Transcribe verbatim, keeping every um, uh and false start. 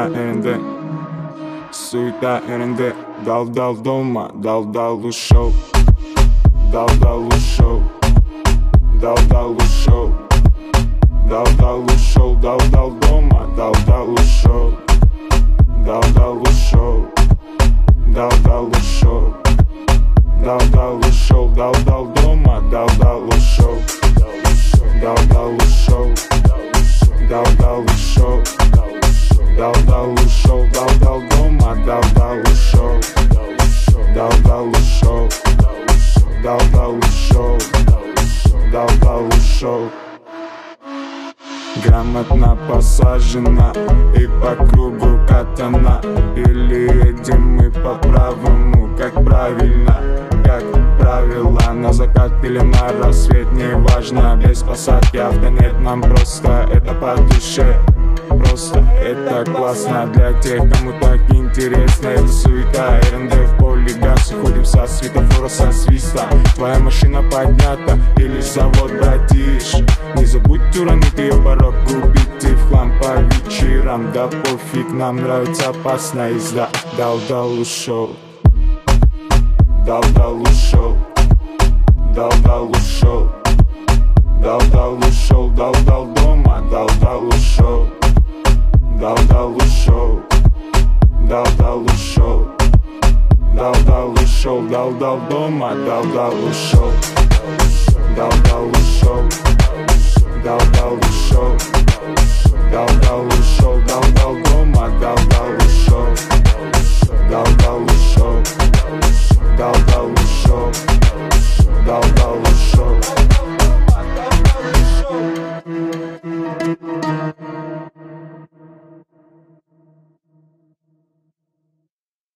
Суета ерінде, суета ерінде. Дал-дал дома, дал-дал ушел, дал-дал ушел, дал-дал ушел, дал-дал ушел, дал-дал дома, дал-дал ушел, дал-дал ушел, дал-дал ушел, дал-дал ушел, дал-дал дома, дал-дал ушел, дал-дал ушел, дал-дал ушел, дал-дал ушел, дал-дал дома, дал-дал ушел, дал-дал ушел, дал-дал ушел, дал-дал ушел. Грамотно посажена и по кругу катана. Или едем мы по правому, как правильно, как правило. На закат или на рассвет, не важно. Без посадки авто нет, нам просто это по душе. Просто это классно для тех, кому так интересно. Это суета, РНД в поле газ. Уходим со светофора, со свиста. Твоя машина поднята или завод, братиш. Не забудь уронить ее порог, купить и в хлам по вечерам. Да пофиг, нам нравится опасная езда. Дал-дал ушел, дал-дал ушел, дал-дал ушел, дал-дал ушел, дал-дал дома, дал-дал ушел, дал-дал ушел, дал-дал ушел, дал-дал ушел, дал-дал дома, дал-дал ушел, дал-дал ушел, дал-дал ушел, дал-дал ушел, дал-дал дома, дал-дал ушел.